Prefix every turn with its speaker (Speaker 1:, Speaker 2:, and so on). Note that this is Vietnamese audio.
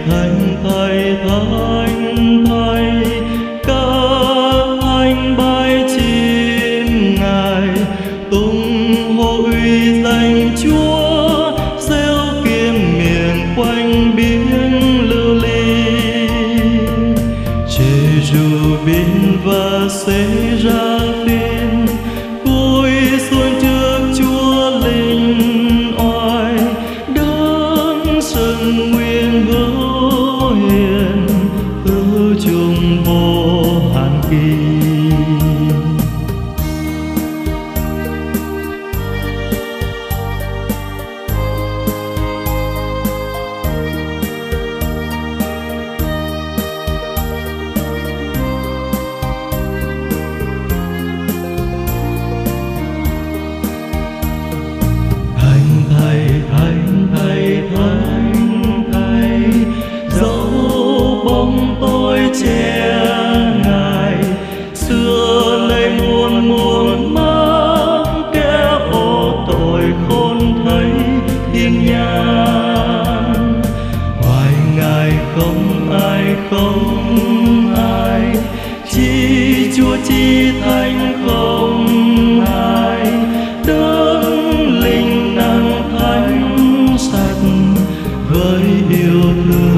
Speaker 1: thánh thầy thánh thầy, các anh bay chim ngài tung hô uy danh Chúa, reo kiếm miền quanh biển lưu ly. Jeju bin và xây ra phiên cúi xuống trước Chúa linh oai, đấng sừng nguyên hữu hiền hữu chung vô hạn kỳ. Thánh thầy, dẫu bóng tối che ngài, xưa nay muôn muôn mang kẻ ô tội khôn thấy thiên nhang. Ngoài ngài không ai, chỉ Chúa chỉ thánh không ai, đấng linh năng thánh sạch với yêu thương.